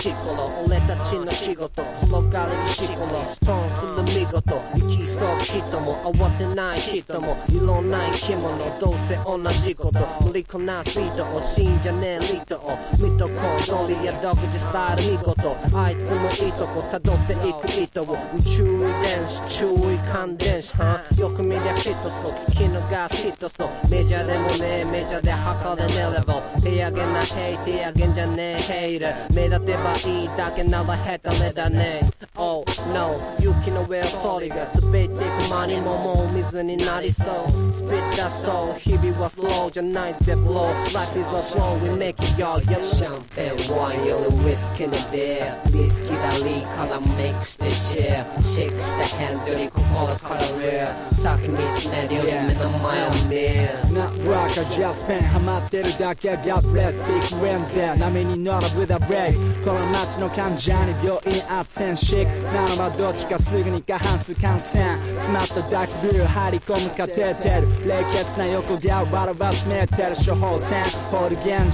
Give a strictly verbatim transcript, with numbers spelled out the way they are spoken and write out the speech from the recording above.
シコロ俺たちの仕事転がる石ころストーンする見事行きそう人も慌てない人もいろんな生き物どうせ同じこと無理こなす人を死んじゃねえリートを見とこうノリや独自スタイル見事あいつもいいとこ辿っていく糸を宇宙遺伝子注意感電子はよく見りゃきっとそう昨日がきっとそうメジャーでもねえメジャーで測れねえレベル手上げなヘイ手上げんじゃねえヘイル目立てばいいだけならヘタレだね Oh no 雪の上をソリが滑っていく間にももう水になりそうスピッダそう日々はスローじゃないぜブロー Life is a flow we make it y'all yellow シャンペンワインよりウイスキーのビールウイスキーダリーからメイクしてチェアシェイクしたヘンズより心からレア先見つめるより目の前を見るなわかジャスペンハマってるだけ God bless Big Wednesday 波に乗る with a break この街の患者に病院あっせんシックなのはどっちかすぐに過半数感染詰まったダークブルー張り込むカテーテル冷血な横顔バラバラめてる処方箋ホール現